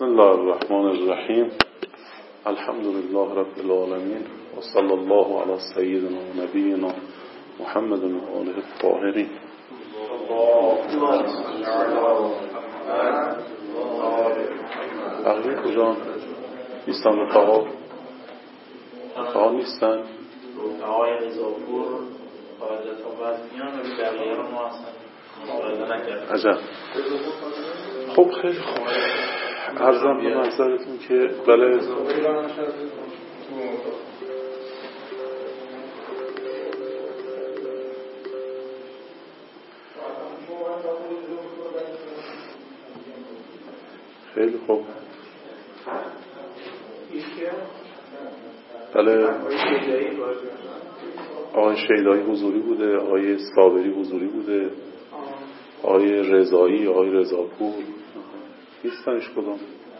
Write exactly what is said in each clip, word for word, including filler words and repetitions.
بسم الله الرحمن الرحیم. الحمد لله رب العالمین و صلی الله علی سیدنا و نبینا محمد و آله الطاهرین. بقیه کجا نیستن؟ رفقا رفقا نیستن؟ رفقای رضاپور خارجت ها باید میان ولی بقیه رو ما اصلا نکردیم. عجب. خب خیلی خوب. عرضم به محضرتون که بله خیلی خوب. بله آقای شیدایی حضوری بوده، آقای صابری حضوری بوده، آقای رضایی، آقای رضاپور نیستنش کدام؟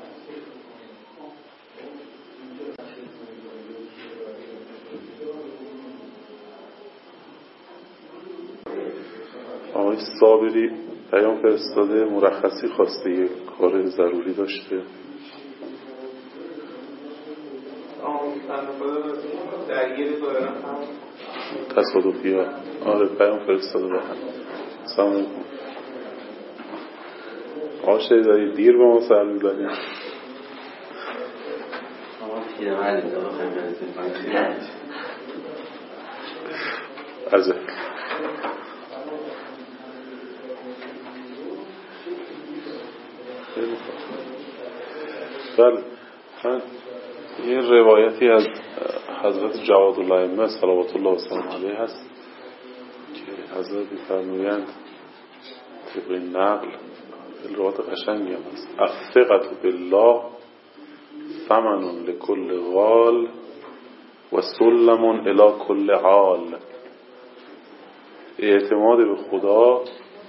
آقای صابری پیام فرستاده مرخصی خواسته، یک کار ضروری داشته. تصادفی ها. آره پیام فرستاده به هم. سلام علیکم. آقای شیدایی دیر با ما سر می‌زنید. عجب. بله من یه روایتی از حضرت جواد الائمه صلوات الله و سلامه علیه هست که حضرت می‌فرمایند طبق نقل روایت قشنگی هم هست: الثقة بالله ثمن لكل غال و سلم الی کل عال. اعتماد به خدا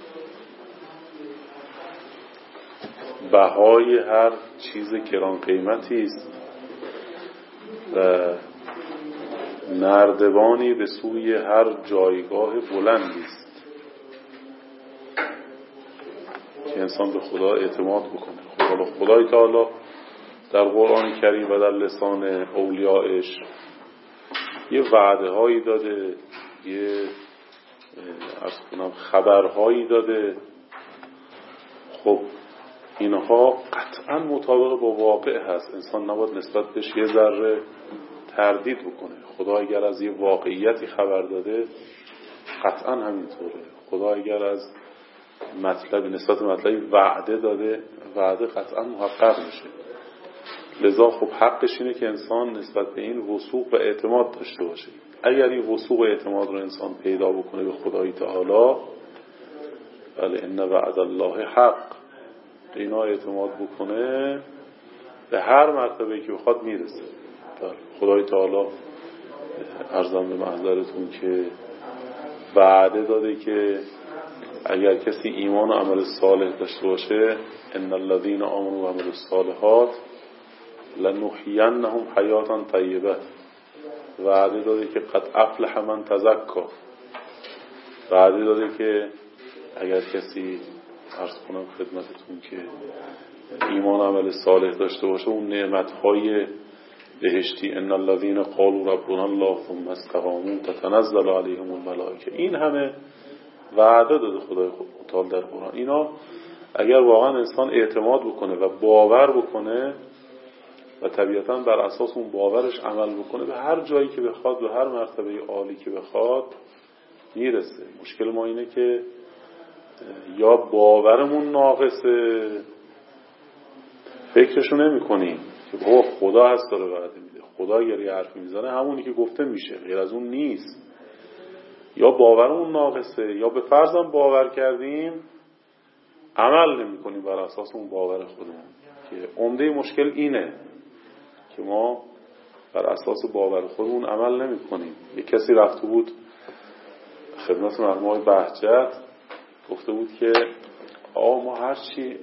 بهای هر چیز گران قیمتی است و نردبانی به سوی هر جایگاه بلندی است که انسان به خدا اعتماد بکنه. خدا خدای تعالی در قرآن کریم و در لسان اولیائش یه وعده هایی داده، یه عرض کنم خبرهایی داده. خب اینها قطعا مطابق با واقع هست. انسان نباید نسبت بهش یه ذره تردید بکنه. خدا اگر از یه واقعیتی خبر داده قطعا همینطوره. خدا اگر از مطلب نسبت مطلبی وعده داده، وعده قطعا محقق میشه. لذا خب حقش اینه که انسان نسبت به این وثوق و اعتماد داشته باشه. اگر این وثوق و اعتماد رو انسان پیدا بکنه به خدای تعالی، بله ان وعد الله حق، به اینا اعتماد بکنه، به هر مرتبه‌ای که بخواد میرسه. بله خدای تعالی عرضم به محضرتون که وعده داده که اگر کسی ایمان و عمل صالح داشته باشه، ان الذين آمنوا و عملوا الصالحات لنحيينهم حیاتا طیبه. وعده داده که قد افلح من تزکی. وعده داده که اگر کسی عرض کنم خدمتتون که ایمان و عمل صالح داشته باشه، اون نعمتهای بهشتی ان الذين قالوا ربنا الله ثم استقاموا تتنزل عليهم الملائکه، این همه وعده داده خدای متعال در قرآن. اینا اگر واقعا انسان اعتماد بکنه و باور بکنه و طبیعتا بر اساس اون باورش عمل بکنه، به هر جایی که بخواد، به هر مرتبه عالی که بخواد میرسه. مشکل ما اینه که یا باورمون ناقصه، فکرشو نمی کنیم که بابا خدا هست داره وعده میده، خدا اگر یه حرفی میزنه همونی که گفته میشه، غیر از اون نیست. یا باورمون ناقصه یا به فرضم باور کردیم عمل نمی کنیم بر اساس اون باور خودمون، که عمده مشکل اینه که ما بر اساس باور خودمون عمل نمی کنیم. یک کسی رفته بود خدمت مرحوم آقای بهجت، گفته بود که آقا ما هر چی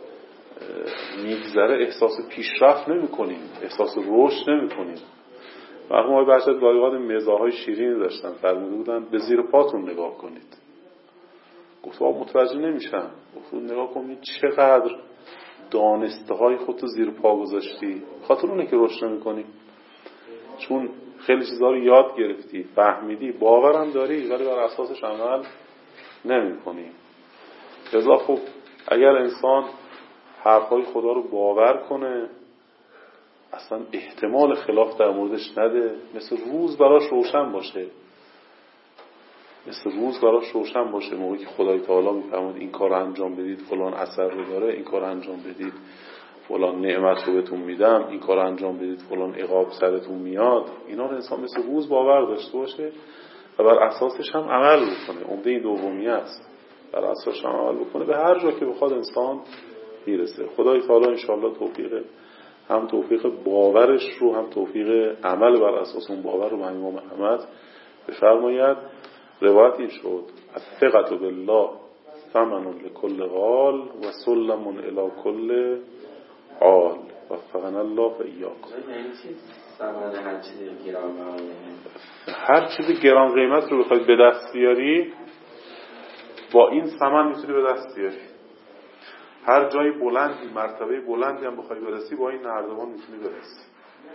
میگذره احساس پیشرفت نمی کنیم، احساس رشد نمی کنیم. مرحوم آقای بهجت گاهی اوقات مزاحای شیرینی داشتن، فرموده بودن به زیر پاتون نگاه کنید. گفت آقا متوجه نمیشم. گفت نگاه کنید چقدر دانسته های خودتو زیر پا گذاشتی، خاطر اونه که رشد نمی‌کنی. چون خیلی چیزا رو یاد گرفتی، فهمیدی، باورم داری، ولی بر اساسش عمل نمی‌کنی. لذا خب اگر انسان حرفای خدا رو باور کنه، اصلا احتمال خلاف در موردش نده، مثل روز براش روشن باشه، مثل روز براش روشن باشه موقعی که خدای تعالی میفرماید این کار انجام بدید فلان اثر رو داره، این کار انجام بدید فلان نعمت رو بهتون میدم، این کار انجام بدید فلان عقاب سرتون میاد. اینا رو انسان مثل روز باور داشته باشه و بر اساسش هم عمل بکنه. عمده این دومی است، بر اساسش هم عمل بکنه، به هر جا که بخواد انسان میرسه. خدای تعالی ان شاء الله توفیق، هم توفیق باورش رو، هم توفیق عمل بر اساس اون باور رو به امام محمد بفرماید. روایت این شد: الثقة بالله ثمن لكل غال و سلم الی کل حال وفقنا الله و ایاکم. هر چیز گران هر چیز گران قیمت رو بخواید به دست بیاری، با این ثمن میتونی به دست بیاری. هر جای بلندی، مرتبه بلندی هم بخوای برسی، با این نردبان میتونی برسی.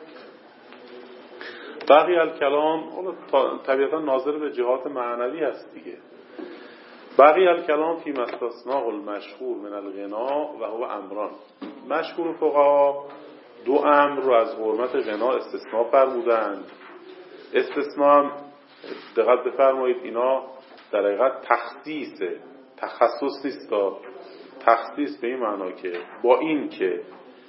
بقی الکلام طبیعتا ناظر به جهات معنوی هست دیگه. بقی الکلام فی مستثناء المشهور من الغنا و هو امران. مشهور فقها دو امر رو از حرمت غنا استثناء فرمودند. استثناء هم دقت بفرمایید اینا در حقیقت تخصیصه، تخصص نیست. تخصیص به این معنا که با این که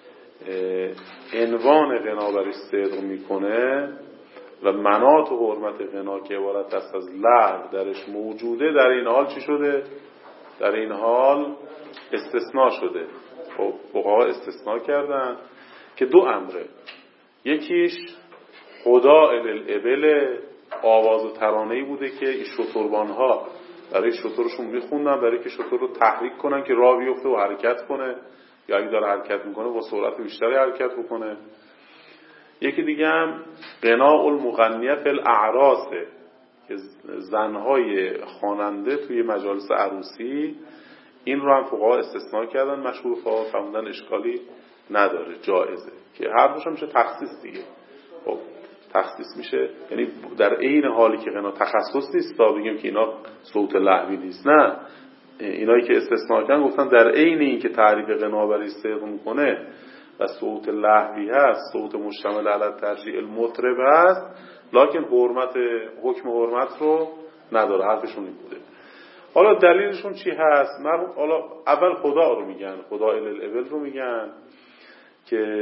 عنوان غنا برش صدق میکنه و مناط و حرمت غنا که عبارت است از لغو درش موجوده، در این حال چی شده؟ در این حال استثناء شده. خب فقها استثناء کردن که دو امره. یکیش خدا الابل، آواز و ترانه‌ای بوده که این شتربان‌ها برای شترشون میخوندن، برای که شتر رو تحریک کنن که راه بیفته و حرکت کنه، یا اگه داره حرکت میکنه با سرعت بیشتری حرکت بکنه. یکی دیگه هم غناء المغنیه فی الاعراسه که زنهای خواننده توی مجالس عروسی، این رو هم فقها استثناء کردن. مشهور فقها فرمودن اشکالی نداره، جایزه، که هر دوش هم میشه تخصیص دیگه. خب تخصیص میشه، یعنی در عین حالی که غنا تخصص نیست تا بگیم که اینا صوت لهوی نیست، نه، اینایی که استثناء کردن گفتن در عین این که تعریف غنا برای صدق میکنه و صوت لهوی هست، صوت مشتمل علی ترجیع المطرب هست، لکن حرمت، حکم حرمت رو نداره. حرفشون این بوده. حالا دلیلشون چی هست؟ حالا اول خدا رو میگن، خدا الابل رو میگن که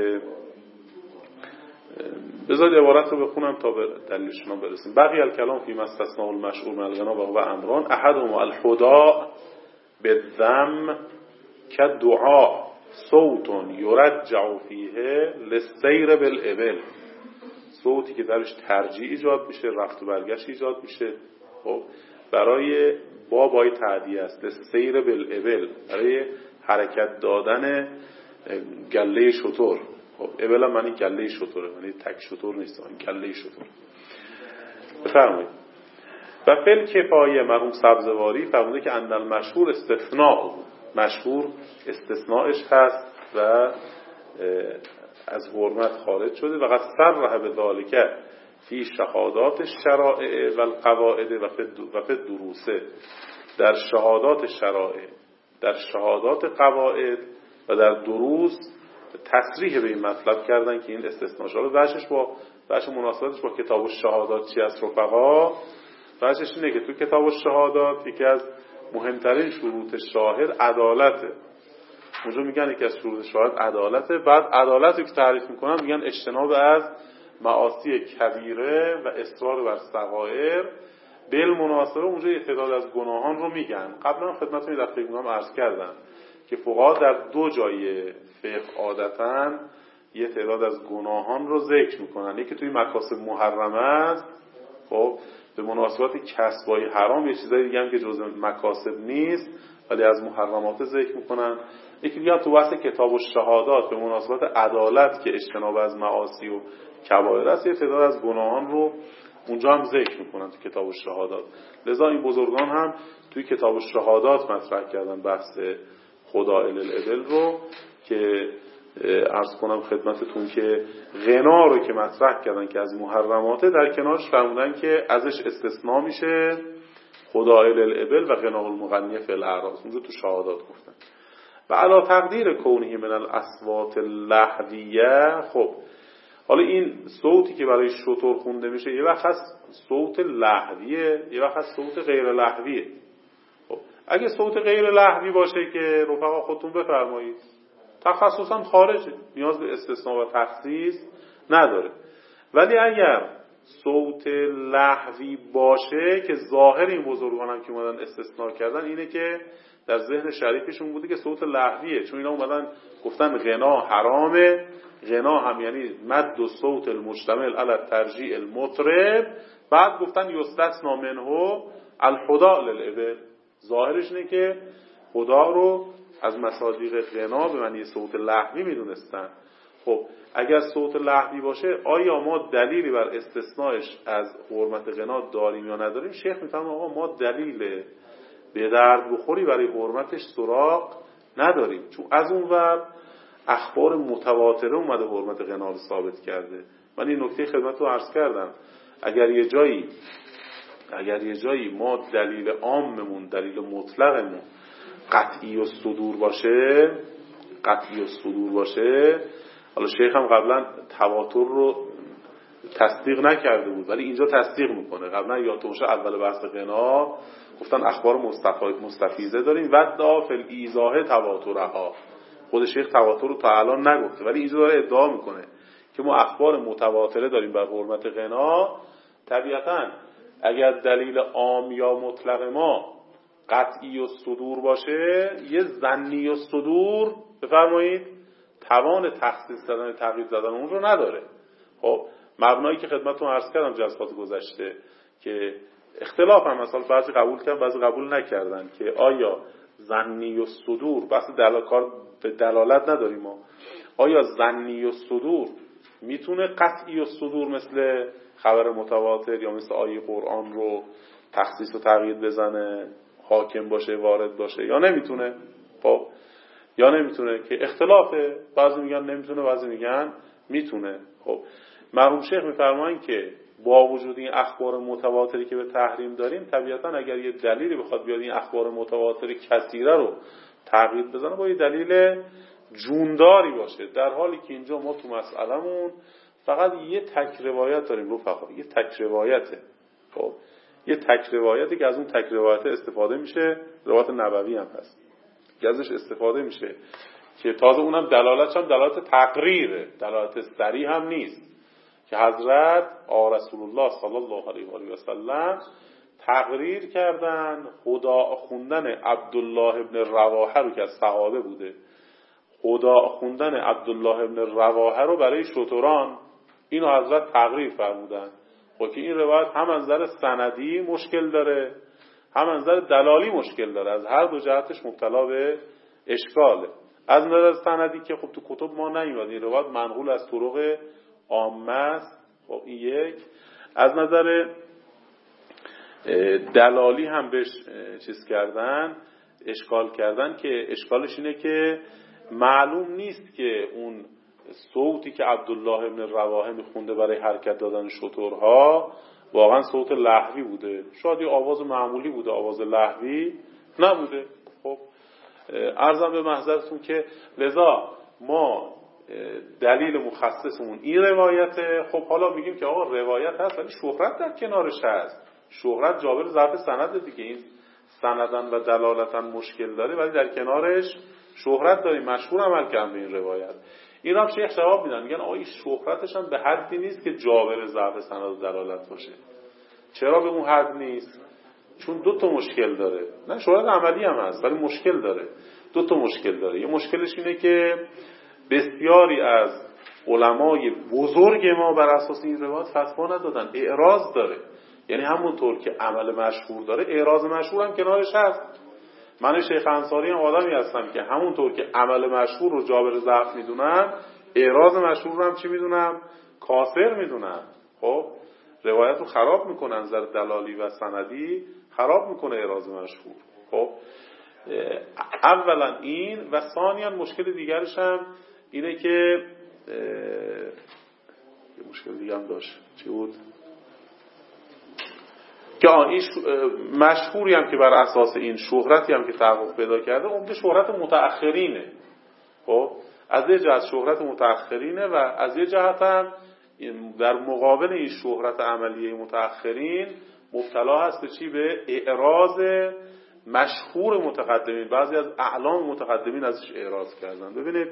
بذارید عبارت رو بخونم تا به دلیلشون برسیم. بقی الکلام فی مستثناء المشهور من الغنا و هو امران احدهما الهداء بالذم كالدعاء صوت یرجع فیه للسیر بالابل، صوتی که درش ترجیع ایجاد میشه، رفت و برگشت ایجاد میشه. خب برای بابای تعدیه است، للسیر بالابل، برای حرکت دادن گله شتر. خب ابل هم معنی گله شتره، معنی تک شتر نیست، این گله شتر. بفرمایید. و فل کفایه مرحوم سبزواری فرموده که اندل مشهور استثناء، مشهور استثناءش هست و از حرمت خارج شده. و قد صرح بذالک فی شهادات الشرائع و القواعد و فی الدروسه، در شهادات شرائع، در شهادات قواعد و در دروس تصریح به این مطلب کردن که این استثناء شده. وجهش با وجه مناسبتش با کتاب الشهادات چی است رفقا؟ وجهش اینه که تو کتاب الشهادات یکی از مهمترین شروط شاهد عدالته. اونجا میگن یکی از شروط شاهد عدالته. بعد عدالت رو که تعریف میکنن میگن اجتناب از معاصی کبیره و اصرار بر صغائر. بالمناسبه اونجا یه تعداد از گناهان رو میگن. قبلا خدمتتون یه دفعه میگم عرض کردم که فقها در دو جای فقه عادتاً یه تعداد از گناهان رو ذکر میکنن. یکی توی مکاسب محرمه است، خب به مناسبت کسبای حرام، یه چیزایی دیگه هم که جزء مکاسب نیست ولی از محرمات ذکر میکنن. یکی دیگه هم تو بحث کتاب الشهادات به مناسبت عدالت که اجتناب از معاصی و کبائر است، یه تعداد از گناهان رو اونجا هم ذکر میکنن تو کتاب الشهادات. لذا این بزرگان هم توی کتاب الشهادات مطرح کردن بحث خدا الابل رو که عرض کنم خدمتتون که غنا رو که مطرح کردن که از محرماته، در کنارش فرمودن که ازش استثناء میشه خدائل الابل و غنا المغنیه فی الاعراض. اونجا تو شهادات گفتن و علا تقدیر کونه من الاصوات اللهویه. خب حالا این صوتی که برای شتر خونده میشه یه وقت هست صوت لهویه، یه وقت هست صوت غیر لهویه. خب اگه صوت غیر لهوی باشه که رفقا خودتون بفرمایید تخصصا خارجه، نیاز به استثناء و تخصیص نداره. ولی اگر صوت لهوی باشه که ظاهر این بزرگان هم که اومدن استثناء کردن اینه که در ذهن شریفشون بوده که صوت لهویه، چون اینا اومدن گفتن غنا حرامه. غنا هم یعنی مد و صوت المجتمل علی الترجیع المطرب، بعد گفتن یستثنا منه الحداء للابل. ظاهرش اینه که خدا رو از مصادیق غنا به معنی صوت لهوی میدونستن. خب اگر صوت لهوی باشه آیا ما دلیلی بر استثناءش از حرمت غنا داریم یا نداریم؟ شیخ میفهمه آقا ما دلیل به درد بخوری برای حرمتش سراغ نداریم، چون از اون ور اخبار متواتره اومده حرمت غنا رو ثابت کرده. من این نکته خدمت رو عرض کردم، اگر یه جایی اگر یه جایی ما دلیل عاممون دلیل مطلقمون قطعی و صدور باشه قطعی و صدور باشه حالا شیخ هم قبلا تواتر رو تصدیق نکرده بود ولی اینجا تصدیق میکنه. قبلا یادتون اول بحث غنا گفتن اخبار مستفیضه داریم و دافل ایزاه تواترها. خود شیخ تواتر رو تا الان نگفته ولی اینجا داره ادعا میکنه که ما اخبار متواتره داریم بر حرمت غنا. طبیعتاً اگر دلیل عام یا مطلق ما قطعی و صدور باشه یه ظنی و صدور بفرمایید توان تخصیص دادن تقیید زدن اون رو نداره. خب مبنایی که خدمتتون عرض کردم جلسات گذشته که اختلاف هم مثلا بعضی قبول کردن بعضی قبول نکردن که آیا ظنی و صدور بحث دلال کار به دلالت نداریم ما آیا ظنی و صدور میتونه قطعی و صدور مثل خبر متواتر یا مثل آیه قرآن رو تخصیص و تقیید بزنه حاکم باشه وارد باشه یا نمیتونه؟ خب یا نمیتونه که اختلافه، بعضی میگن نمیتونه بعضی میگن میتونه. خب مرحوم شیخ میفرمایند که با وجود این اخبار متواتری که به تحریم داریم طبیعتا اگر یه دلیلی بخواد بیاد این اخبار متواتر کثیره رو تقیید بزنه با یه دلیل جونداری باشه، در حالی که اینجا ما تو مسئلهمون فقط یه تک روایت داریم رفقا، یه تک روایته. خب یه تک روایتی که از اون تک روایت استفاده میشه، روایت نبوی هم هست که ازش استفاده میشه که تازه اونم دلالتش هم دلالت تقریره، دلالت صریح هم نیست که حضرت آ رسول الله صلی الله علیه و آله و سلم تقریر کردن خدا خوندن عبدالله ابن رواحه رو که از صحابه بوده، خدا خوندن عبدالله ابن رواحه رو برای شتران اینو حضرت تقریر فرمودن. خب که این روایت هم از نظر سندی مشکل داره هم از نظر دلالی مشکل داره، از هر دو جهتش مبتلا به اشکاله. از نظر سندی که خب تو کتب ما نیومد، این روایت منقول از طرق عامه است. خب این یک. از نظر دلالی هم بهش چیز کردن، اشکال کردن که اشکالش اینه که معلوم نیست که اون صوتی که عبدالله ابن رواحه میخونده برای حرکت دادن شترها واقعا صوت لهوی بوده، شاید یه آواز معمولی بوده، آواز لهوی نبوده. خب عرضم به محضرتون که لذا ما دلیل مخصصمون این روایته. خب حالا میگیم که آقا روایت هست ولی شهرت در کنارش هست، شهرت جابر ضعف سند دیگه، این سندن و دلالتن مشکل داره ولی در کنارش شهرت داریم، مشهور عمل کردن به این روایت. این هم شیخ جواب میدن، میگن آقا این شهرتش هم به حدی نیست که جابر ضعف سند و دلالت باشه. چرا به اون حد نیست؟ چون دو تا مشکل داره. نه شهرت عملی هم هست ولی مشکل داره، دو تا مشکل داره. یه مشکلش اینه که بسیاری از علمای بزرگ ما بر اساس این روایت فتوا ندادن، اعراض داره. یعنی همونطور که عمل مشهور داره اعراض مشهور هم کنارش هست. من شیخ انصاری هم آدمی هستم که همونطور که عمل مشهور رو جابر ضعف میدونم اعراض مشهور رو هم چی میدونم؟ کافر میدونم. خب روایت رو خراب میکنن، نظر دلالی و سندی خراب میکنه اعراض مشهور. خب اولا این و ثانیاً مشکل دیگرش هم اینه که یه مشکل دیگه هم داشت. چی بود؟ که آن این مشهوری هم که بر اساس این شهرتی هم که تحقق پیدا کرده اون شهرت متأخرینه. خب از یه جهت شهرت متأخرینه و از یه جهت هم در مقابل این شهرت عملیه متأخرین مبتلا هست به چی؟ به اعراض مشهور متقدمین. بعضی از اعلام متقدمین ازش اعراض کردن. ببینید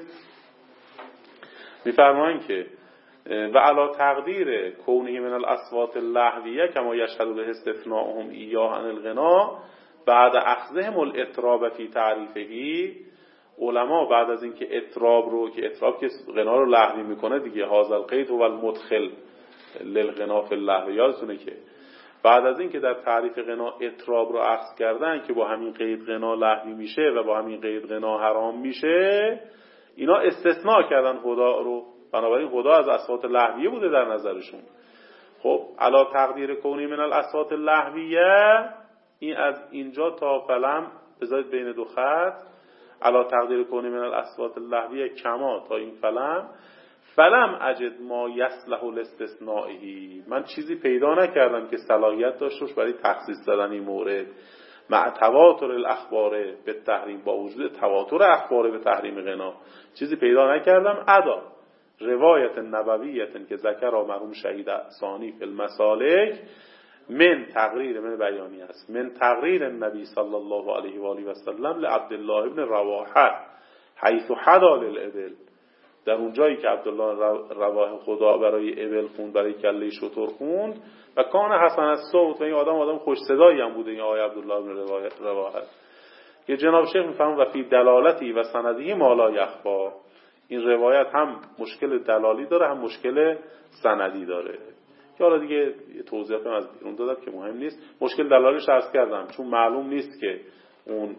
میفرمایند که و علا تقدیر کونه من الاصوات اللهویه کما یشهد له استثناءهم ایاه عن الغنا بعد اخذهم الاطراب فی تعریفه. علما بعد از اینکه اطراب رو که اطراب که غنا رو لهوی میکنه دیگه، هذا القید هو المدخل للغنا فی اللهو، یادتونه که بعد از اینکه در تعریف غنا اطراب رو اخذ کردن که با همین قید غنا لهوی میشه و با همین قید غنا حرام میشه، اینا استثناء کردن خدا رو. بنابراین خدا از اصوات لهویه بوده در نظرشون. خب علا تقدیر کونی من الاصوات اللهویه، این از اینجا تا فلم بذارید بین دو خط، علا تقدیر کونی من الاصوات اللهویه کما تا این فلم فلم اجد ما یصلح الاستثنائه، من چیزی پیدا نکردم که صلاحیت داشته باشه برای تخصیص زدن این مورد مع تواتر الاخبار به تحریم، با وجود تواتر اخبار به تحریم غنا چیزی پیدا نکردم. ادا روایت نبویت که ذکر مرحوم شهید ثانی فی المسالک من تقریر من بیانی است من تقریر نبی صلی الله علیه و آله و سلم لعبدالله ابن رواحه حیث حدا للابل، در اون جایی که عبدالله رواحه خدا برای ابل خوند، برای کله شتر خوند و کان حسن الصوت و این آدم آدم خوش صدایی هم بوده این آقای عبدالله ابن رواحه، که جناب شیخ میفهمن و فی دلالتی و سندی ما لا یخفا، این روایت هم مشکل دلالی داره هم مشکل سندی داره که حالا دیگه توضیحاتم از بیرون دادم که مهم نیست. مشکل دلالیش عرض کردم چون معلوم نیست که اون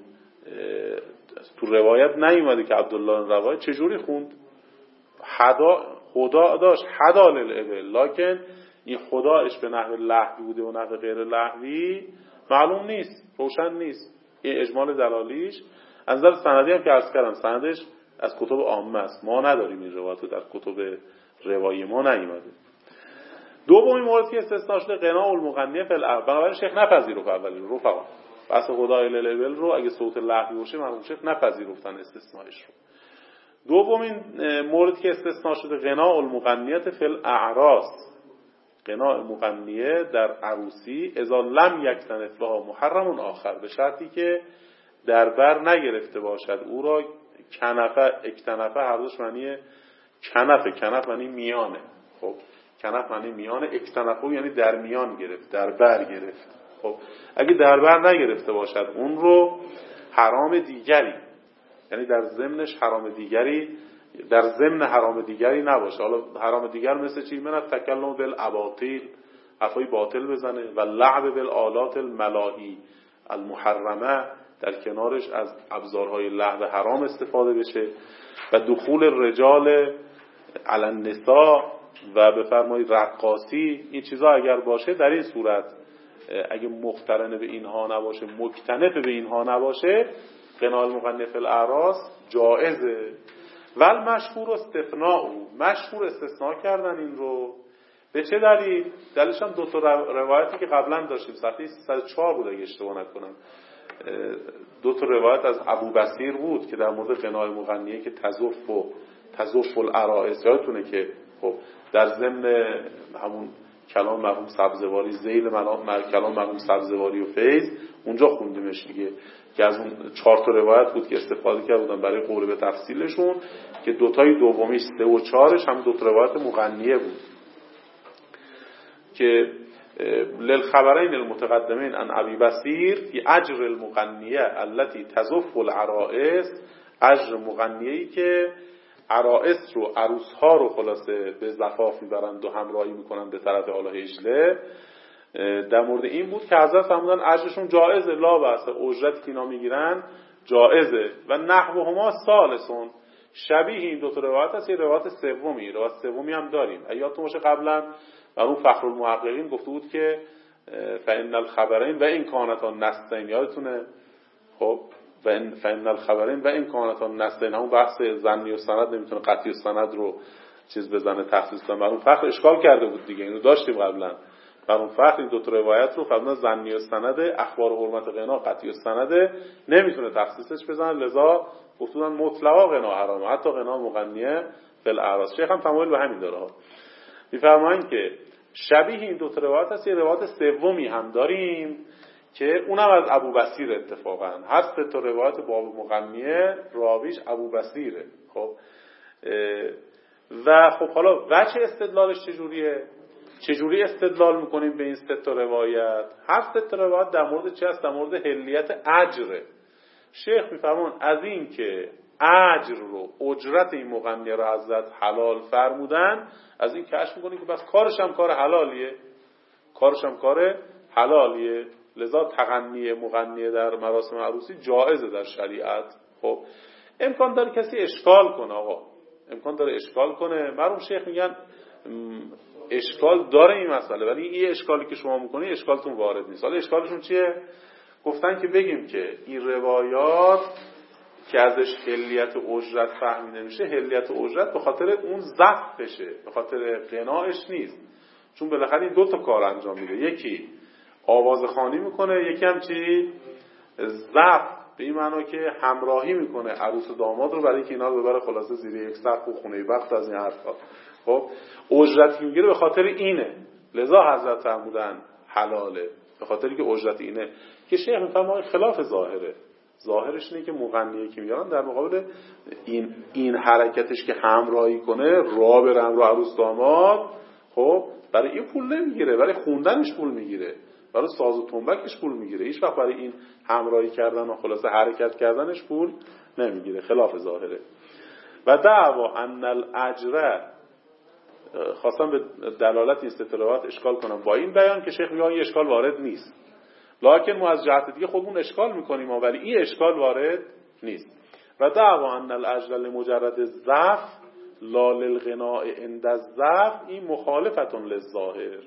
تو روایت نیومده که عبدالله رواحه چجوری خوند. حدا خدا داشت حدا للابل، لکن این خداش به نحو لهوی بوده و نحو غیر لهوی معلوم نیست، روشن نیست. این اجمال دلالیش. از نظر سندی هم که عرض کردم سندش از کتب عامه است، ما نداریم این روایت در کتب روایی ما نیومده. دومین موردی که استثناء شده غنا المغنیه فی الاول، بنابراین شیخ نپذیرفت اولی رو رفقا بس خدای للابل رو اگه صوت لهوی باشه مرحوم شیخ نپذیرفتن استثناءش رو. دومین موردی که استثناء شده غنا المغنیه فی الاعراس، غنا مغنیه در عروسی اذا لم یکتنف لها محرم آخر، به شرطی که در بر نگرفته باشد او را کنفه اکتنفه، هر دوش معنی کنفه، کنف معنی میانه. خب کنف معنی میانه، اکتنفه یعنی در میان گرفت، در بر گرفت. خب اگه در بر نگرفته باشد اون رو حرام دیگری، یعنی در ضمنش حرام دیگری، در ضمن حرام دیگری نباشه. حالا حرام دیگر مثل چی؟ من تکلم بالاباطیل، حرفای باطل بزنه و لعب بالآلات الملاهی المحرمه، در کنارش از ابزارهای لهو حرام استفاده بشه و دخول رجال علی النساء و بفرمایید رقاصی، این چیزا اگر باشه در این صورت اگه مقترن به اینها نباشه، مکتنف به اینها نباشه، غنا المغنی فی الاعراس جائزه. ول مشهور استثناء، مشهور استثناء کردن این رو. به چه دلیل؟ دلیلش هم دو تا روایتی که قبلا داشتیم، صفحه صد و چهار بود اگه اشتباه نکنم، دو تا روایت از ابو بصیر بود که در مورد غنای مغنیه که تزف و تزف العرائس، یادتونه که خب در ضمن همون کلام مرحوم سبزواری، ذیل کلام مرحوم سبزواری و فیض اونجا خوندیمش دیگه، که از اون چهار تا روایت بود که استفاده کرده بودن برای قول به تفصیلشون، که دوتای دومیش سه و چهارش هم دو تا روایت مغنیه بود که للخبرین المتقدمین عن ابی بصیر فی اجر المغنیه التي تزف العرائس، اجر مغنیه‌ای که عرائس رو، عروس‌ها رو خلاصه به زفاف میبرند و همراهی میکنند به طرف آلا هجله. در مورد این بود که حضرت فرمودن اجرشون جایزه، لا بأس، اجرتی که اینا میگیرن جایزه. و نحوهما ثالثون، شبیه این دو تا روایت هست. یه روایت سومی، روایت سومی هم داریم. یادتون باشه قبلا مرحوم فخرالمحققین گفته بود که فإن الخبرین و این کانتا نستین، یادتونه؟ خب و این فإن الخبرین و این کانتا نسلین، همون بحث ظنی و سند نمیتونه قطعی و سند رو چیز بزنه تخصیص کنه. بر اون فخر اشکال کرده بود دیگه، اینو داشتیم قبلا. بر اون فخر این دو تا روایت رو فرضاً ظنی و سند، اخبار و حرمت غنا قطعی و سند نمیتونه تخصیصش بزنه، لذا گفتن مطلقا غنا حرامه، حتی غنا مغنیه فی الاعراض. شیخ هم تمایل به همین داره ها. میفرمایند که شبیه این دو تا روایت هست، یه روایت سومی هم داریم که اونم از ابو بصیر اتفاقا. هر سه تا روایت باب مغنیه راویش ابو بصیره. خب و خب حالا وجه استدلالش چجوریه؟ چجوری استدلال میکنیم به این سه تا روایت؟ هر سه تا روایت در مورد چی هست؟ در مورد حلیت اجره. شیخ میفرمان از این که اجر رو، اجرت این مغنی رو حضرت حلال فرمودن، از این کشف میکنیم که بس کارش هم کار حلالیه، کارش هم کار حلالیه، لذا تغنی مغنی در مراسم عروسی جایزه در شریعت. خب امکان داره کسی اشکال کنه، آقا امکان داره اشکال کنه. مرحوم شیخ میگن اشکال داره این مسئله، ولی این اشکالی که شما میکنی اشکالتون وارد نیست. حالا اشکالشون چیه؟ گفتن که بگیم که این روایات که ازش حلیت اجرت فهمیده میشه، حلیت اجرت به خاطر اون ضعفشه، به خاطر قناعش نیست. چون بالاخره این دو تا کار انجام میده، یکی آوازخوانی میکنه، یکی هم چی؟ ضعف، به این معنا که همراهی میکنه عروس و داماد رو برای اینکه اینا رو ببره خلاصه زیر یک سقف و خونه بخت از این حرفا. خب اجرتی میگیره به خاطر اینه، لذا حضرت فرمودن حلاله، به خاطری که اجرت اینه. که شیخ میفرمایه خلاف ظاهره، ظاهرش اینه که مغنیه که میارن در مقابل این این حرکتش که همراهی کنه، راه بره همراه عروس داماد، خب برای این پول نمیگیره، برای خوندنش پول میگیره، برای ساز و تنبکش پول میگیره، هیچ وقت برای این همراهی کردن و خلاصه حرکت کردنش پول نمیگیره، خلاف ظاهره. و دعوا ان الاجر، خواستم به دلالت این استطلاعات اشکال کنم با این بیان که شیخ میگه این اشکال وارد نیست، لکن ما از جهت دیگه خودمون اشکال میکنیم، ولی این اشکال وارد نیست. و دعوا ان الاجر لمجرد ضعف لا للغناء عند الضعف، این مخالفتون للظاهر.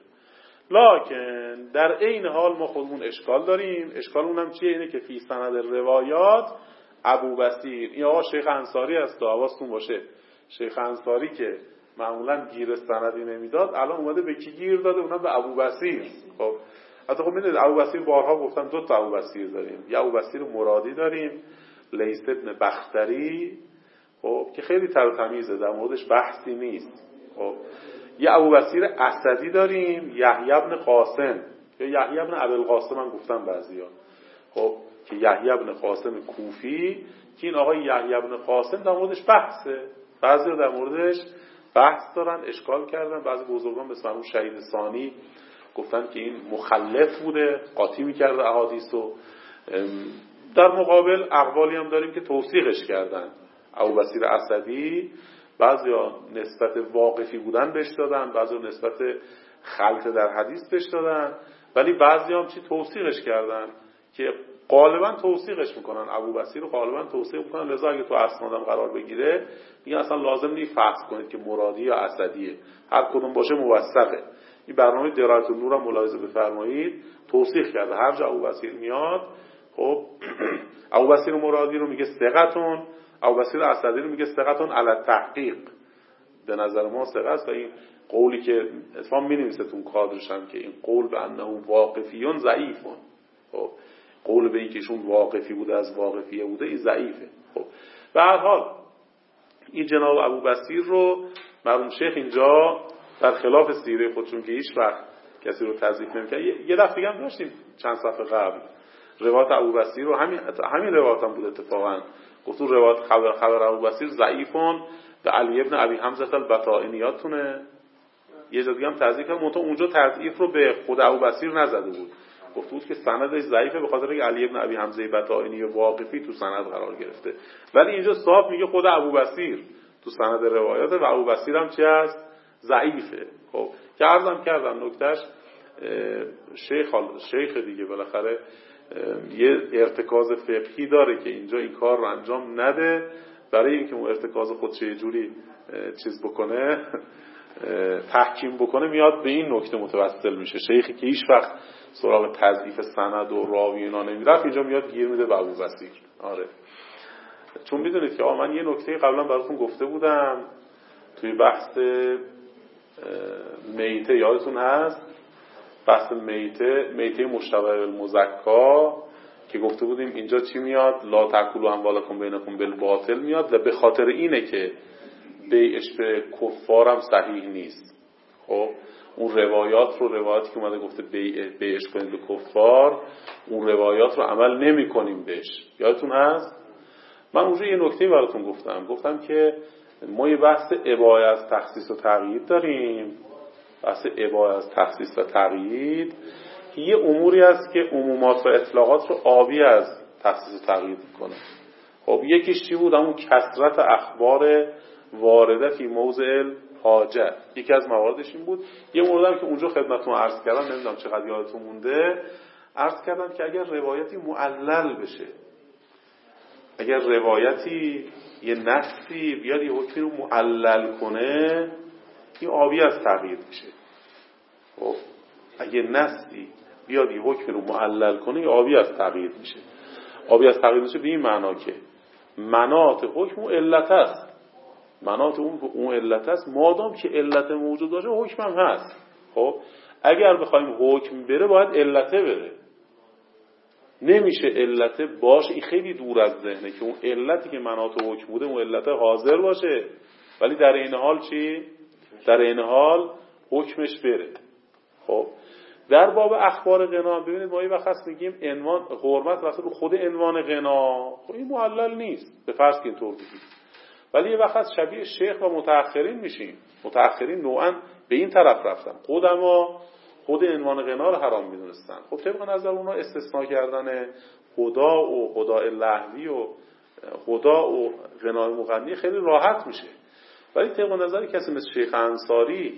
لکن در این حال ما خودمون اشکال داریم. اشکال اونم چیه؟ اینه که فی سند روایات ابو بصیر، این آقا شیخ انصاری است، حواستون باشه، شیخ انصاری که معمولا گیر سندی نمیداد، الان اومده به کی گیر داده؟ اونم به ابو بصیر. خب حتی خب میدونید ابو بصیر بارها گفتم دو تا ابو بصیر داریم، یا ابو بصیر مرادی داریم، لیث ابن بختری، خب که خیلی تر و تمیزه، در موردش بحثی نیست. خب یه ابو بصیر اسدی داریم، یحیی ابن قاسم، یا یحیی ابن ابوالقاسم من گفتم بعضیا، خب که یحیی ابن قاسم کوفی، که این آقای یحیی ابن قاسم در موردش بحثه، بعضی در موردش بحث دارن، اشکال کردن. بعضی بزرگان مثل مرحوم شهید ثانی گفتن که این مخلف بوده، قاطی میکرده احادیثو. در مقابل اقوالی هم داریم که توثیقش کردن. ابو بصیر اسدی بعضیا نسبت واقفی بودن بهش دادن، بعضیا نسبت خلط در حدیث بهش دادن، ولی بعضی هم چی توثیقش کردن که غالبا توثیقش میکنن، ابو بصیر رو غالبا توثیق میکنن. لذا اگه تو اسنادم قرار بگیره میگن اصلا لازم نیست فحص کنید که مرادی یا اسدیه، هر کدوم باشه موثقه. این برنامه درایت النور هم ملاحظه بفرمایید، توثیق کرده هر جا ابو بصیر میاد. خب ابو بصیر مرادی رو میگه ثقتون، ابو بصیر اسدی رو میگه ثقتون علی تحقیق، به نظر ما ثقه است. و این قولی که اتفاق می‌نویسه تو کادرش هم که این قول به انه واقفیون ضعیفون، خب قول به این که ایشون واقفی بوده از واقفیه بوده این ضعیفه. خب به هر حال این جناب ابو بصیر رو مرحوم شیخ اینجا در خلاف سیره خودشون که هیچ وقت کسی رو تضعیف نمی‌کنه، یه دفعه دیگه هم داشتیم چند صفحه قبل روایت ابو بصیر رو، همین همین روایت هم بود اتفاقا، گفتون روایت خبر خبر ابو بصیر ضعیفون به علی ابن ابی حمزه البطائنیاتونه. یه جا دیگه هم تضعیف کرد، منتها اونجا تضعیف رو به خود ابو بصیر نزده بود، گفت بود که سندش ضعیفه به خاطر اینکه علی ابن ابی حمزه بطائنی واقفی تو سند قرار گرفته. ولی اینجا صاحب میگه خود ابو بصیر تو سند روایات و ابو بصیر هم چی هست؟ ضعیفه. خب که عرضم کردم نکتهش شیخ شیخ دیگه بالاخره یه ارتکاز فقهی داره که اینجا این کار رو انجام نده، برای اینکه اون ارتکاز خودش یه جوری چیز بکنه، تحکیم بکنه، میاد به این نکته متوسل میشه. شیخی که هیچ وقت سراغ تضعیف سند و راوی اینا نمیرفت، اینجا میاد گیر میده به ابو بصیر. آره، چون میدونید که من یه نکته قبلا براتون گفته بودم توی بحث میته، یادتون هست بحث میته میته مشتبه المزکا که گفته بودیم اینجا چی میاد؟ لا تأکلوا اموالکم بینکم بالباطل میاد و به خاطر اینه که بیعش به کفارم صحیح نیست. خب اون روایات رو روایاتی که اومده گفته بیع بیعش کنید به کفار، اون روایات رو عمل نمی کنیم بهش. یادتون هست من اونجا یه نکته براتون گفتم گفتم که ما یه بحث اباحه از تخصیص و تقیید داریم، بحث اباحه از تخصیص و تقیید که یه اموری است که عمومات و اطلاقات رو آبی از تخصیص و تقیید میکنه. خب یکیش چی بود؟ همون کثرت اخبار وارده فی موضع حاجه، یکی از مواردش این بود. یه موردم که اونجا خدمتتون عرض کردم، نمیدونم چقدر یادتون مونده، عرض کردم که اگر روایتی معلل بشه، اگر روایتی یه نصی بیاد یه حکمی رو معلل کنه، این آبی از تغییر میشه. خب اگه نصی بیاد یه حکمی رو معلل کنه، این آبی از تغییر میشه. آبی از تغییر میشه به این معنا که مناط حکم و علت است، مناط اون اون علت است، مادام که علت موجود باشه حکم هم هست. خب اگر بخوایم حکم بره باید علته بره، نمیشه علته باشه. این خیلی دور از ذهنه که اون علتی که مناط حکم بوده اون علت حاضر باشه، ولی در این حال چی؟ در این حال حکمش بره. خب در باب اخبار غنا ببینید ما یه وقت هست میگیم عنوان حرمت واسه رو خود عنوان غنا، خب این معلل نیست به فرض که اینطور بگیم، ولی یه وقت هست شبیه شیخ و متأخرین میشیم. متأخرین نوعا به این طرف رفتن، قدما خود عنوان غنا رو حرام میدونستن. خب طبق نظر اونا استثناء کردن خدا و خدای لهوی و خدا و غنای مغنی خیلی راحت میشه، ولی طبق نظر کسی مثل شیخ انصاری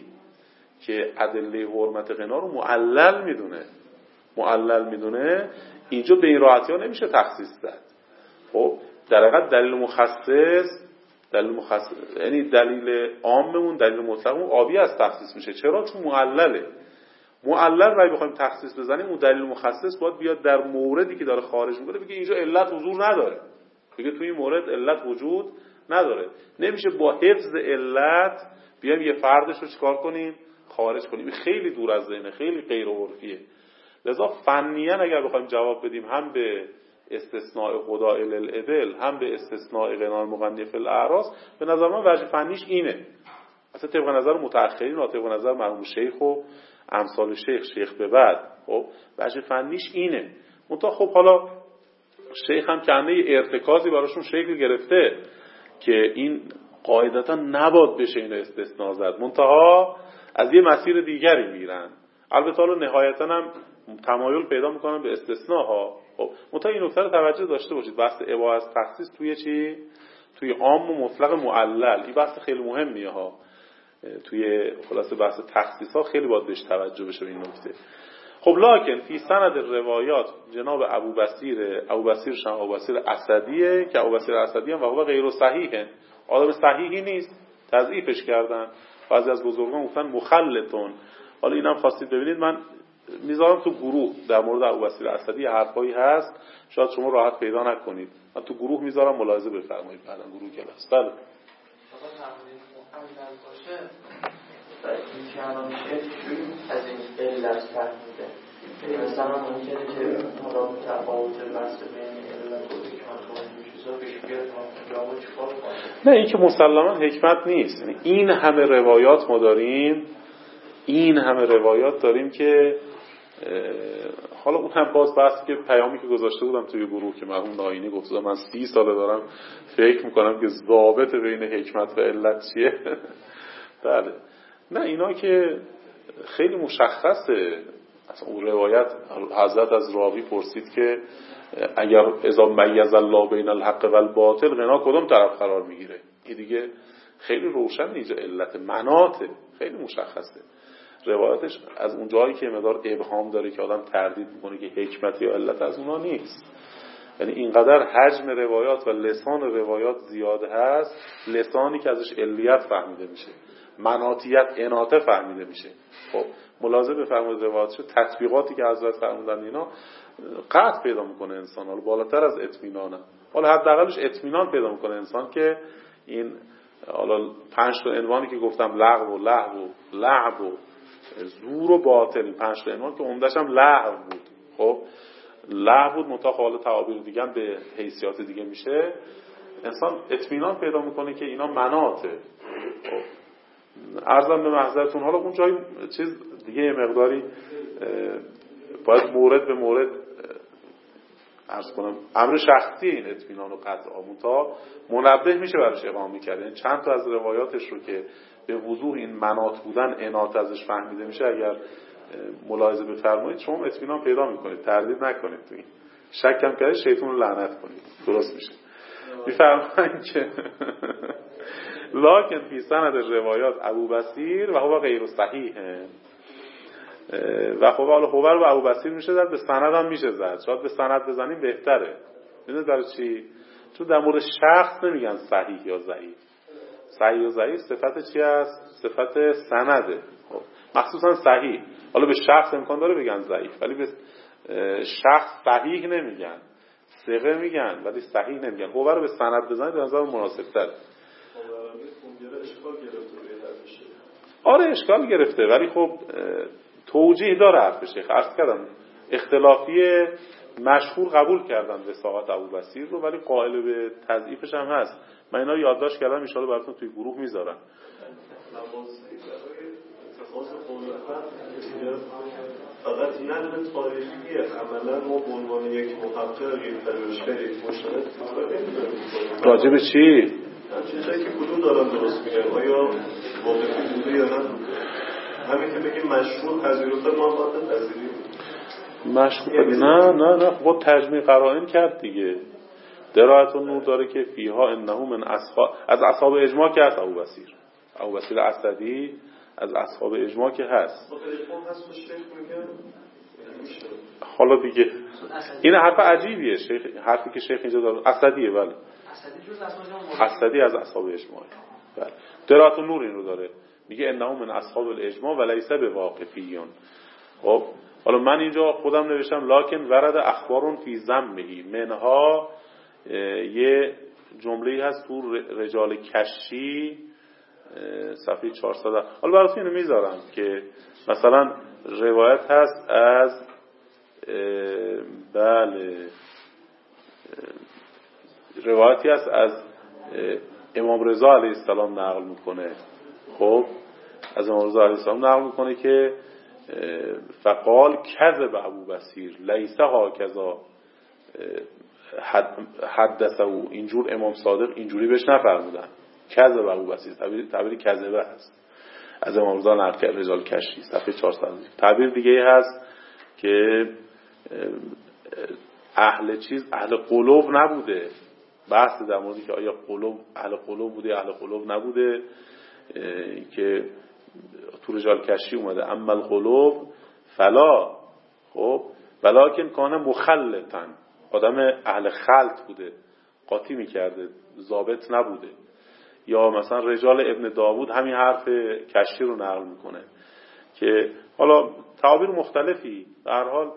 که ادله حرمت غنا رو معلل میدونه معلل میدونه اینجا به این راحتی ها نمیشه تخصیص داد. خب در حقیقت دلیل مخصص دلیل مخصص یعنی دلیل عاممون دلیل مطلقمون آبی از تخصیص میشه. چرا؟ چون معلله. معلل ولی بخوایم تخصیص بزنیم اون دلیل مخصص باید بیاد در موردی که داره خارج میکنه بگه اینجا علت حضور نداره، بگه توی این مورد علت وجود نداره. نمیشه با حفظ علت بیایم یه فردش رو چیکار کنیم؟ خارج کنیم. خیلی دور از ذهنه، خیلی غیر عرفیه. لذا فنیاً اگر بخوایم جواب بدیم هم به استثناء خدا الالعدل هم به استثناء غنا مغنی فی الاعراض، به نظر من وجه فنیش اینه. اصلا طبق نظر متأخرین و طبق نظر مرحوم شیخ و امثال شیخ شیخ به بعد، خب وجه فنیش اینه. منتها خب حالا شیخ هم کنده ارتکازی براشون شکل گرفته که این قاعدتا نباید بشه اینو استثناء زد، منتها از یه مسیر دیگری میرن. البته حالا نهایتا هم تمایل پیدا میکنن به استثناء ها. خب منتها این نکته رو توجه داشته باشید، بحث اباحه از تخصیص توی چی؟ توی عام و مطلق معلل، این بحث خیلی مهمیه ها. توی خلاصه بحث تخصیص ها خیلی باید بهش توجه بشه این نکته. خب لکن فی سند روایات جناب ابو بصیر ابو بصیر شاه ابو بصیر اسدیه که ابو بصیر اسدی هم واقعا غیر صحیحه، آدم صحیحی نیست، تضعیفش کردن. بعضی از بزرگان گفتن مخلطون. حالا اینم خواستید ببینید، من میذارم تو گروه در مورد ابو بصیر اسدی حرفایی هست شاید شما راحت پیدا نکنید، من تو گروه میذارم ملاحظه بفرمایید بعدن گروه کلاس. بله باشه و این که الان میشه از این علت فهمیده. مثلا ممکنه که حالا تفاوت بحث بین علت و حکمت و این چیزا پیش بیاد ما چیکار کنیم؟ نه این که مسلما حکمت نیست. یعنی این همه روایات ما داریم، این همه روایات داریم که حالا اون هم باز بحثی که پیامی که گذاشته بودم توی گروه که مرحوم ناینی گفته من سی ساله دارم فکر میکنم که ضابط بین حکمت و علت چیه. بله نه اینا که خیلی مشخصه. اصلا اون روایت حضرت از راوی پرسید که اگر اذا میز الله بین الحق و الباطل غنا کدوم طرف قرار میگیره؟ این دیگه خیلی روشن نیست، علت مناطه خیلی مشخصه. روایتش از اون جایی که مقدار ابهام داره که آدم تردید میکنه که حکمت یا علت، از اونا نیست. یعنی اینقدر حجم روایات و لسان روایات زیاد هست، لسانی که ازش علیت فهمیده میشه، مناطیت اناطه فهمیده میشه. خب ملاحظه بفرمایید روایاتش تطبیقاتی که حضرت فرمودن اینا قطع پیدا میکنه انسان، حالا بالاتر از اطمینانه، حالا حداقلش اطمینان پیدا میکنه انسان که این حالا پنج تا عنوانی که گفتم لغو و لهو و لعب و زور و باطل، پنج تا عنوان که عمدش هم لهو بود. خب لهو بود منتها حالا تعابیر دیگه هم به حیثیات دیگه میشه. انسان اطمینان پیدا میکنه که اینا مناطه. خب عرضم به محضرتون حالا اون جای چیز دیگه یه مقداری باید مورد به مورد عرض کنم، امر شخصی این اطمینان و قطع آمون تا منبه میشه براش اقامه کرده. یعنی چند تا از روایاتش رو که به وضوح این مناط بودن اناط ازش فهمیده میشه، اگر ملاحظه بفرمایید شما اطمینان پیدا میکنید، تردید نکنید تو این، شک هم کردید شیطان رو لعنت کنید درست میشه. میفرمایید که لکن فی سند روایات ابو بصیر و هو غیر صحیح، و خب حالا خبر و ابو بصیر میشه زد، به سند هم میشه زد، شاید به سند بزنیم بهتره. میدونید برای چی؟ چون در مورد شخص نمیگن صحیح یا ضعیف. صحیح و ضعیف صفت چی است؟ صفت سنده. خب مخصوصا صحیح، حالا به شخص امکان داره بگن ضعیف ولی به شخص صحیح نمیگن، ثقه میگن ولی صحیح نمیگن. خبر رو به سند بزنید به نظر مناسب تره. آره اشکال گرفته ولی خب توجیه داره حرف شیخ. عرض کردم اختلافی مشهور قبول کردن وثاقت ابوبصیر رو ولی قائل به تضعیفش هم هست. من اینا رو یادداشت کردم ان شاءالله براتون توی گروه میذارم. فقط نقل تاریخی عملا ما به عنوان یک محقق یک پژوهشگر یک مشاهد راجع به چی؟ چیزایی که کدوم دارن درست میگن، آیا واقعی بوده یا نه؟ همین که بگیم مشروع پذیرفته ما باید پذیریم. مشروع نه نه نه با تجمیع قرائن کرد دیگه. درایت النور داره که فیها انه من اصحاب، از اصحاب اجماع که هست ابوبصیر ابوبصیر اسدی از اصحاب اجماع که هست. حالا دیگه این حرف عجیبیه شیخ، حرفی که شیخ اینجا داره اسدیه. بله اسدی از اصحاب اجماع. بله درایت النور این رو داره میگه انه من اصحاب الاجماع و لیس بواقفیون. خب حالا من اینجا خودم نوشتم لکن ورد اخبارون فی ذمه منها، یه جمله‌ای هست تو رجال کشی صفحه چهارصد. حالا براتون اینو میذارم که مثلا روایت هست از بله روایتی هست از امام رضا علیه السلام نقل میکنه. خب از امام رضا علیه السلام نقل میکنه که فقال کذب ابوبصیر لیس هاکذا حدثه، اینجور امام صادق اینجوری بهش نفرمودن. کذب ابوبصیر تعبیر تعبیر کذبه هست از امام رضا نقل کرد رجال کشی صفحه چهارصد. تعبیر دیگه هست که اهل چیز اهل قلوب نبوده. بحث در موردی که آیا قلوب اهل قلوب بوده اهل قلوب نبوده که تو رجال کشی اومده اما القلوب فلا. خب ولکن کان مخلطن، آدم اهل خلط بوده، قاطی میکرده، ضابط نبوده. یا مثلا رجال ابن داوود همین حرف کشی رو نقل میکنه که حالا تعابیر مختلفی به هر حال.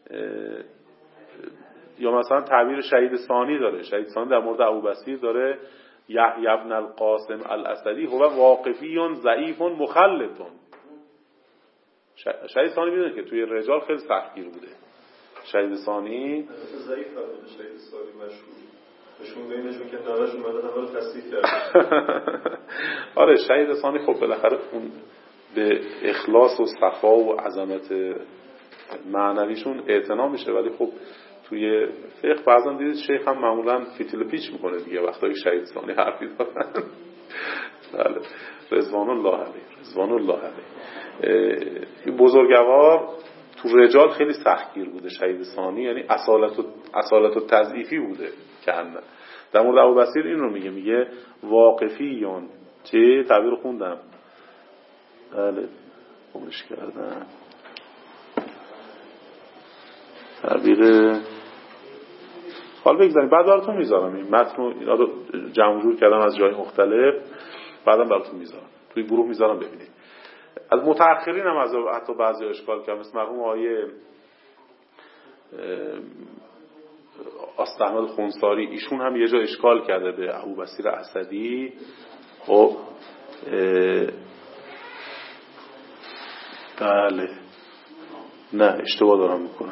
یا مثلا تعبیر شهید ثانی داره، شهید ثانی در مورد ابوبصیر داره یحیی بن القاسم الاسدی هو واقفی ضعیف مخلط. شهید ثانی میدونه که توی رجال خیلی سختگیر بوده. شهید ثانی ضعیف بود، شهید ثانی مشهور نشون بینشون که دارش اومده اول تصدیق کرد. آره شهید ثانی خب بالاخره اون به اخلاص و صفا و عظمت معنویشون اعتنا میشه ولی خب توی فقه بعضا دیدید شیخ هم معمولا فیتیل پیچ میکنه دیگه وقتایی شهید ثانی حرفی دارن. بله رضوان الله علیه رضوان الله علیه. بزرگوار تو رجال خیلی سختگیر بوده شهید ثانی، یعنی اصالت و اصالت و تضعیفی بوده که هم در مورد ابوبصیر این رو میگه میگه واقفیون. چه تعبیر خوندم؟ بله خوبش کردم تعبیر. حال بگذاریم بعد براتون میذارم این متن رو، اینا رو جمع جور کردم از جای مختلف بعدم براتون میذارم. توی گروه میذارم ببینید. از متأخرین هم از حتی بعضی اشکال کردن، مثل مرحوم آقای آستاحمد خونساری، ایشون هم یه جا اشکال کرده به ابوبصیر اسدی. خب بله نه اشتباه دارم میکنم،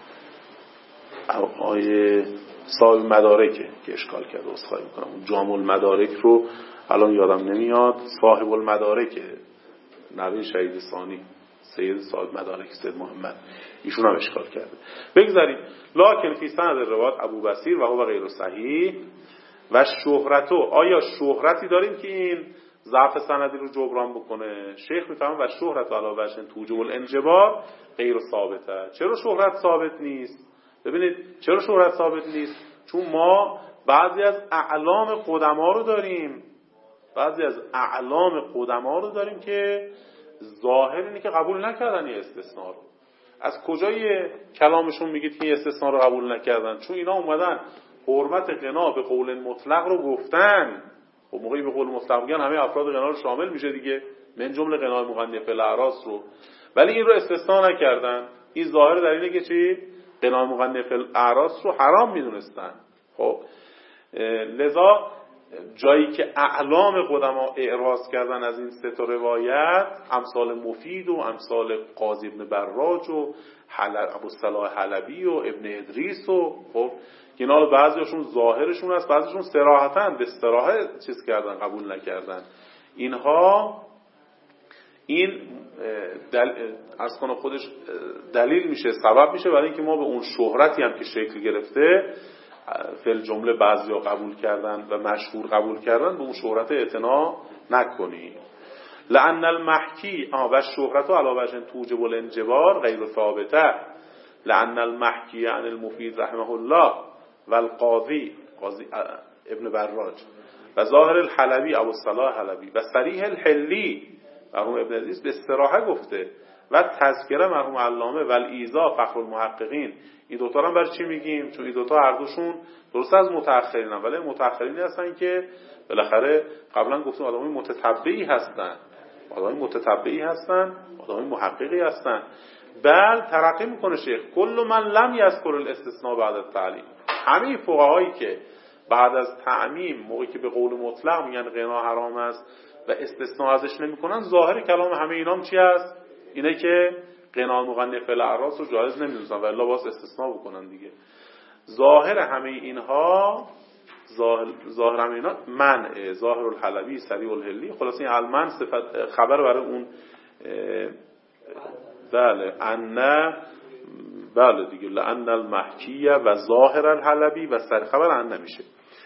آقای صاحب مدارکه که اشکال کرده، عذرخواهی میکنم، جامع المدارک رو الان یادم نمیاد، صاحب المدارکه نوی شهید ثانی سید صاحب مدارک سید محمد، ایشون هم اشکال کرده. بگذاریم لکن فی سند روایت ابوبصیر و هو غیر صحیح و شهرتو، آیا شهرتی داریم که این ضعف سندی رو جبران بکنه؟ شیخ میفهمه و شهرت علاوه بر توجب الانجبار غیر ثابته. چرا شهرت ثابت نیست؟ ببینید چرا شهرت ثابت نیست؟ چون ما بعضی از اعلام قدما رو داریم، بعضی از اعلام قدما رو داریم که ظاهر اینه که قبول نکردن این استثناء رو. از کجای کلامشون میگید که این استثناء رو قبول نکردن؟ چون اینا اومدن حرمت غنا به قول مطلق رو گفتن. خب موقعی به قول مطلق میگن همه افراد غنا رو شامل میشه دیگه، من جمله غنا مغنی فی الاعراس رو، ولی این رو استثناء نکردن. این ظاهر در اینه که چی؟ غنا مغنی فی الاعراس رو حرام میدونستن. خب لذا جایی که اعلام قدما اعراض کردن از این سه تا روایت، امثال مفید و امثال قاضی ابن براج و ابوالصلاح حلبی و ابن ادریس و خب اینا رو بعضیشون ظاهرشون است، بعضیشون صراحتاً به صراحت چیز کردن، قبول نکردن. اینها این دل... از کنه خودش دلیل میشه، سبب میشه برای اینکه ما به اون شهرتی هم که شکل گرفته فل جمله بعضیا قبول کردن و مشهور قبول کردن، به اون شهرت اعتنا نکنیم. لأن المحکی و شهرت علاوه بر توجب الانجبار غیر ثابته. لأن المحکی عن المفید رحمه الله و القاضی قاضی ابن براج و ظاهر الحلبی ابوالصلاح حلبی و صریح الحلی مرحوم ابن عزیز به استراحه گفته و تذکره مرحوم علامه و الایذا فخر المحققین. این دوتا هم برای چی میگیم؟ چون این دوتا هر دوشون درست از متأخرین هم، ولی متأخرین هستن که بالاخره قبلا گفتیم آدمای متتبعی هستن، آدمای متتبعی هستن، آدمای محققی هستن. بل ترقی میکنه شیخ کل من لم یذکر الاستثناء بعد التعلیم، همین فقهایی که بعد از تعمیم موقعی که به قول مطلق میگن غنا حرام است و استثناء ازش نمیکنن، ظاهر کلام همه اینام چی است؟ اینه که غنا مغنی فی الاعراس رو جایز نمیدونن و الا باز استثناء بکنن دیگه. ظاهر همه اینها ظاهر ظاهر همه اینا منع. ظاهر الحلبی صریح الحلی، خلاص این المن صفت خبر برای اون بله ان بله دیگه لأن المحکیه و ظاهر الحلبی و سر خبر ان نمیشه.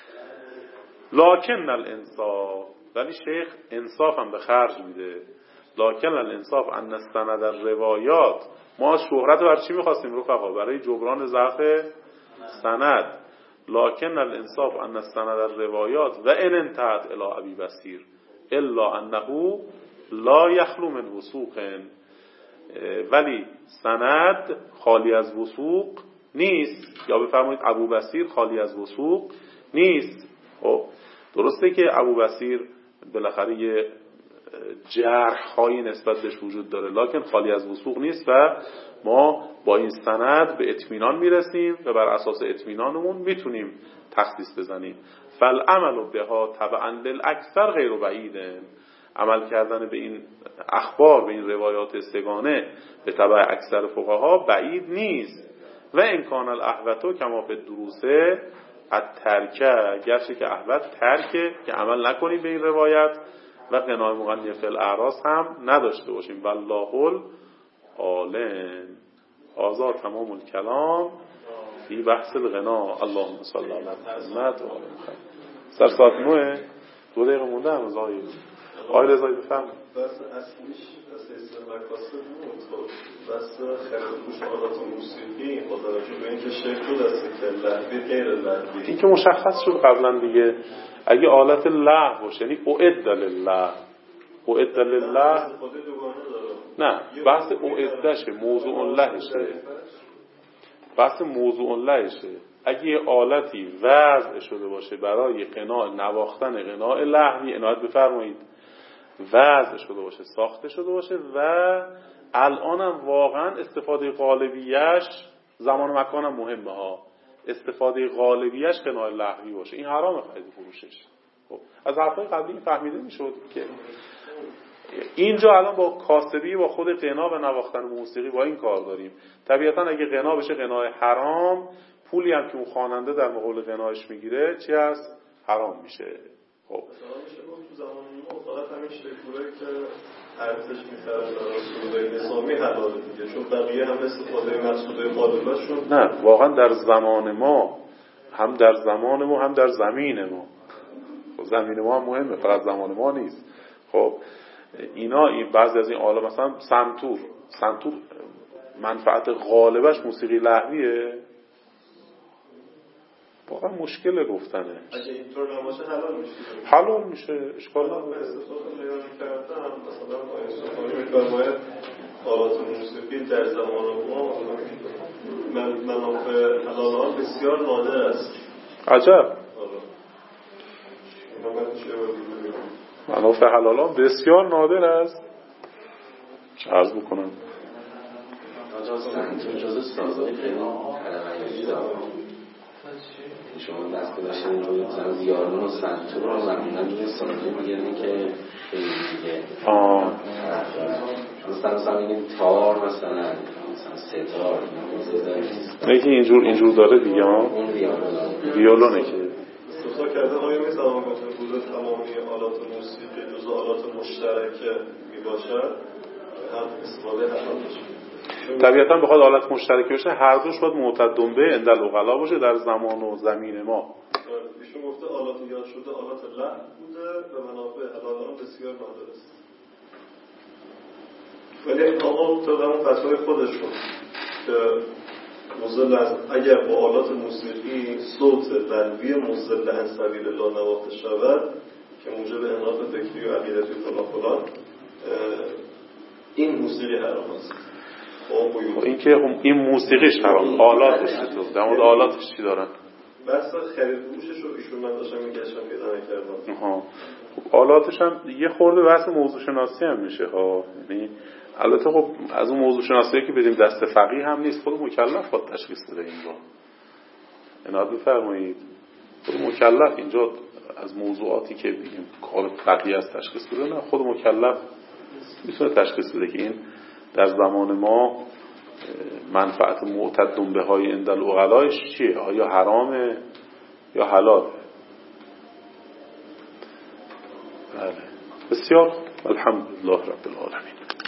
لکن الانصاف، ولی شیخ انصاف هم به خرج میده. لکن الانصاف ان استند الروایات، ما شهرت بر چی میخواستیم رفقا؟ برای جبران ضعف سند. لکن الانصاف ان استند الروایات و ان انتهت الی ابی بصیر الا انه لا یخلو من وثوق، ولی سند خالی از وثوق نیست، یا بفرمایید ابوبصیر خالی از وثوق نیست. خب درسته که ابوبصیر بالاخره یه جرح هایی نسبت بهش وجود داره، لکن خالی از وثوق نیست و ما با این سند به اطمینان میرسیم و بر اساس اطمینانمون میتونیم تخصیص بزنیم. فالعمل بها تبعا للاکثر غیر بعید، عمل کردن به این اخبار، به این روایات سگانه به تبع اکثر فقها بعید نیست. و امکان الاحوتو کما فی الدروسه الترکه، گرچه که احوت ترکه که عمل نکنیم به این روایت و غنای مغنی فی الاعراس هم نداشته باشیم. والله العالم. آزاد تمام الکلام فی بحث الغنا. اللهم صل علی محمد و آل محمد. سر ساعت نوه دو دقیقه مونده هم از آقای آقای رضایی بفهم. بس اصلیش اساس مقاصد بود، بس خرید مشاهدات موسیقی با توجه به اینکه شیخ بود است که لحظی غیر لحظی این که مشخص شد قبلا دیگه. اگه آلت لحو باشه یعنی اعد لله، اعد لله نه، بحث اعدشه، موضوع لهشه، بحث موضوع لهشه. اگه یه آلتی وضع شده باشه برای قناع نواختن قناع لهوی، عنایت بفرمایید وضع شده باشه، ساخته شده باشه و الانم واقعا استفاده غالبیش زمان و مکان هم مهمه ها. استفاده غالبیش کنایه لغوی باشه، این حرامه خرید فروشش. خب از حرفای قبلی فهمیده میشد که اینجا الان با کاسبی با خود غنا و نواختن موسیقی با این کار داریم. طبیعتا اگه غنا بشه غنای حرام، پولی هم که اون خواننده در مقابل غنایش میگیره چی هست؟ حرام میشه. خب مثلا میشه گفت تو زمان ما فقط همین شکوره که ارزش می‌خرن در سودای نظامی حلاله دیگه، چون بقیه هم استفاده مقصوده غالبشون. نه واقعا در زمان ما، هم در زمان ما هم در زمین ما. خب زمین ما هم مهمه، فقط زمان ما نیست. خب اینا این بعضی از این آلا مثلا سنتور سنتور منفعت غالبش موسیقی لهویه، واقعا مشکل گفتنه. اگه اینطور نباشه حلال میشه. حلال میشه، اشکال نداره. من استفاده لیان کردم مثلا آیه سلطانی میفرماید آلات موسیقی در زمان ما من منافع حلال آن بسیار نادر است. عجب. منافع حلالان بسیار نادر است. چه عرض بکنم؟ اجازه سازهای خیلی حلوانی دارم. شما دست باشید روی مثلا زیارون و سنتور رو معمولا روی سازه میگردیم که خیلی دیگه مثلا مثلا میگیم تار مثلا مثلا ستار نه که اینجور اینجور داره دیگه ها ویولونه که استفاده کرده آیا می زمان گفته بوده تمامی آلات موسیقی جزو آلات مشترکه می باشد هم استفاده حلال باشه. طبیعتا بخواد آلت مشترک باشه هر دوش باید معتد به عند العقلا باشه در زمان و زمین ما. ایشون گفته آلات یاد شده آلات لحن بوده و منافع حلال آن بسیار نادر است. ولی آقا طبقا اون فتوای خودشون که مزل از اگر با آلات موسیقی صوت لحوی مزل عن سبیل الله نواخته شود که موجب انحراف فکری و عقیدتی فلان فلان این موسیقی حرام است. خب این که این موسیقیش حرام، آلاتش چطور؟ در مورد آلاتش چی دارن؟ بحث خرید فروشش رو ایشون من داشتم میگشتم پیدا نکردم. ها آلاتش هم یه خورده بحث موضوع شناسی هم میشه ها. یعنی البته خب از اون موضوع شناسی که بدیم دست فقیه هم نیست، خود مکلف باید تشخیص بده اینجا. عنایت بفرمایید. خود مکلف اینجا از موضوعاتی که بگیم کار فقیه است تشخیص بده، نه خود مکلف میتونه تشخیص بده که این در زمان ما منفعت معتد به های عند العقلایش چیه؟ آیا حرامه یا حلال؟ بله بسیار الحمدلله رب العالمین.